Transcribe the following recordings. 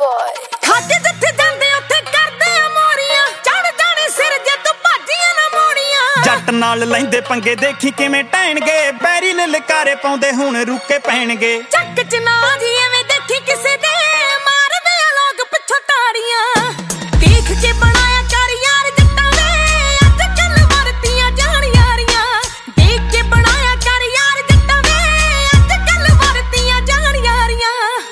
boy ਖਾਤੇ ਜਿੱਥੇ ਜਾਂਦੇ ਉੱਥੇ ਕਰਦੇ ਆ ਮੋਰੀਆਂ ਚੜ ਜਾਣੇ ਸਿਰ ਜੇ ਤੂੰ ਭਾਜੀਆਂ ਨਾ ਮੋੜੀਆਂ ਜੱਟ ਨਾਲ ਲੈਂਦੇ ਪੰਗੇ ਦੇਖੀ ਕਿਵੇਂ ਟਹਿਣਗੇ ਬੈਰੀ ਲਲਕਾਰੇ ਪਾਉਂਦੇ ਹੁਣ ਰੁਕੇ ਪੈਣਗੇ ਚੱਕ ਚ ਨਾ ਜੀ ਐਵੇਂ ਦੇਖੀ ਕਿਸੇ ਦੇ ਮਾਰਦੇ ਆ ਲੋਕ ਪਿੱਛੋਂ ਤਾੜੀਆਂ ਦੇਖ ਕੇ ਬਣਾਇਆ ਕਰ ਯਾਰ ਜੱਟਾਂ ਵੇ ਅੱਜ ਕੱਲ ਵਰਤੀਆਂ ਜਾਣ ਯਾਰੀਆਂ ਦੇਖ ਕੇ ਬਣਾਇਆ ਕਰ ਯਾਰ ਜੱਟਾਂ ਵੇ ਅੱਜ ਕੱਲ ਵਰਤੀਆਂ ਜਾਣ ਯਾਰੀਆਂ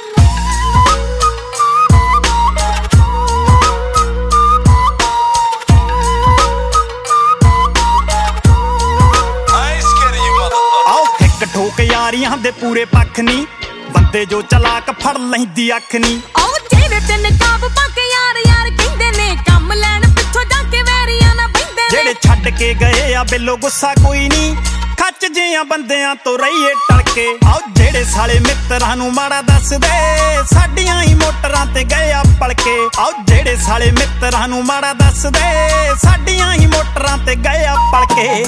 ਆਓ ਇੱਕ ਠੋਕ ਯਾਰੀਆਂ ਦੇ ਪੂਰੇ ਪੱਖ ਨਹੀਂ ਬੰਦੇ ਜੋ ਚਲਾਕ ਫੜ ਲੈਂਦੀ ਅੱਖ ਨਹੀਂ ਆਓ ਜਿਹੜੇ ਤੇ ਨਕਾਬ ਪਾ ਕੇ ਯਾਰ ਯਾਰ ਕਹਿੰਦੇ ਨੇ ਕੰਮ ਲੈਣ ਪਿੱਛੋਂ ਜਾ ਕੇ ਵੈਰੀਆਂ ਨਾ ਬੈਂਦੇ ਨੇ ਜਿਹੜੇ ਛੱਡ ਕੇ ਗਏ ਆ ਬਿੱਲੋ ਗੁੱਸਾ ਕੋਈ ਨਹੀਂ ਖੱਚ ਜਿਆਂ ਬੰਦਿਆਂ ਤੋਂ ਰਹੀਏ ਟਲਕੇ ਆਓ ਜਿਹੜੇ ਸਾਲੇ ਮਿੱਤਰਾਂ ਨੂੰ ਮਾੜਾ ਦੱਸਦੇ ਸਾਡੀਆਂ ਹੀ ਮੋਟਰਾਂ ਤੇ ਗਏ ਆ ਪਲਕੇ ਆਓ ਜਿਹੜੇ ਸਾਲੇ ਮਿੱਤਰਾਂ ਨੂੰ ਮਾੜਾ ਦੱਸਦੇ ਸਾਡੀਆਂ ਹੀ ਮੋਟਰਾਂ ਤੇ ਗਏ ਆ ਪਲਕੇ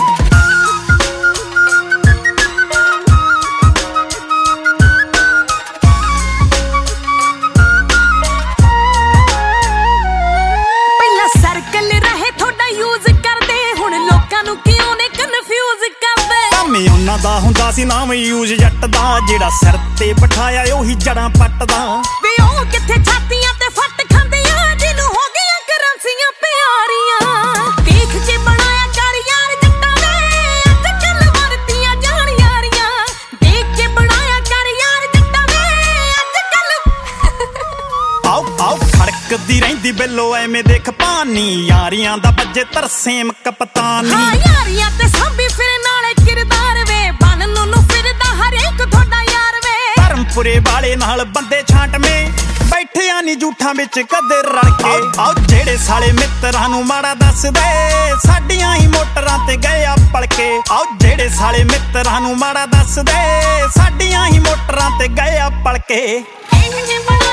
ਉਹਨਾਂ ਦਾ ਹੁੰਦਾ ਸੀ ਨਾਮ ਯੂਜ਼ ਜੱਟ ਦਾ ਜਿਹੜਾ ਸਿਰ ਤੇ ਬਿਠਾਇਆ ਉਹੀ ਜੜਾਂ ਪੱਟਦਾ ਵੇ ਉਹ ਕਿੱਥੇ ਛਾਤੀਆਂ ਤੇ ਫੱਟ ਖਾਂਦੀਆਂ ਜਿਹਨੂੰ ਹੋ ਗਈਆਂ ਕਰੰਸੀਆਂ ਪਿਆਰੀਆਂ ਦੇਖ ਕੇ ਬਣਾਇਆ ਕਰ ਯਾਰ ਜੱਟਾਂ ਵੇ ਅੱਜ ਕੱਲ ਵਰਤੀਆਂ ਜਾਣ ਯਾਰੀਆਂ ਦੇਖ ਕੇ ਬਣਾਇਆ ਕਰ ਯਾਰ ਜੱਟਾਂ ਵੇ ਅੱਜ ਕੱਲ ਆਓ ਆਓ ਖੜਕਦੀ ਰਹਿੰਦੀ ਬਿੱਲੋ ਐਵੇਂ ਦੇਖ ਪਾਨੀ ਯਾਰੀਆਂ ਦਾ ਵੱਜੇ ਤਰਸੇਮ ਕਪਤਾਨੀ ਹਾਂ ਯਾਰੀਆਂ ਤੇ ਸਾਂਭੀ ਫਿਰ ਨਾਲੇ ਕਿਰਦਾਰ ਵੇ ਬਣ ਨੂੰ ਫਿਰਦਾ ਹਰੇਕ ਤੁਹਾਡਾ ਯਾਰ ਵੇ ਧਰਮਪੁਰੇ ਵਾਲੇ ਨਾਲ ਬੰਦੇ ਛਾਂਟਵੇਂ ਬੈਠਿਆ ਨੀ ਝੂਠਾਂ ਵਿੱਚ ਕਦੇ ਰਲ ਕੇ ਆਓ ਜਿਹੜੇ ਸਾਲੇ ਮਿੱਤਰਾਂ ਨੂੰ ਮਾੜਾ ਦੱਸਦੇ ਸਾਡੀਆਂ ਹੀ ਮੋਟਰਾਂ ਤੇ ਗਏ ਆ ਪਲਕੇ ਆਓ ਜਿਹੜੇ ਸਾਲੇ ਮਿੱਤਰਾਂ ਨੂੰ ਮਾੜਾ ਦੱਸਦੇ ਸਾਡੀਆਂ ਹੀ ਮੋਟਰਾਂ ਤੇ ਗਏ ਆ ਪਲਕੇ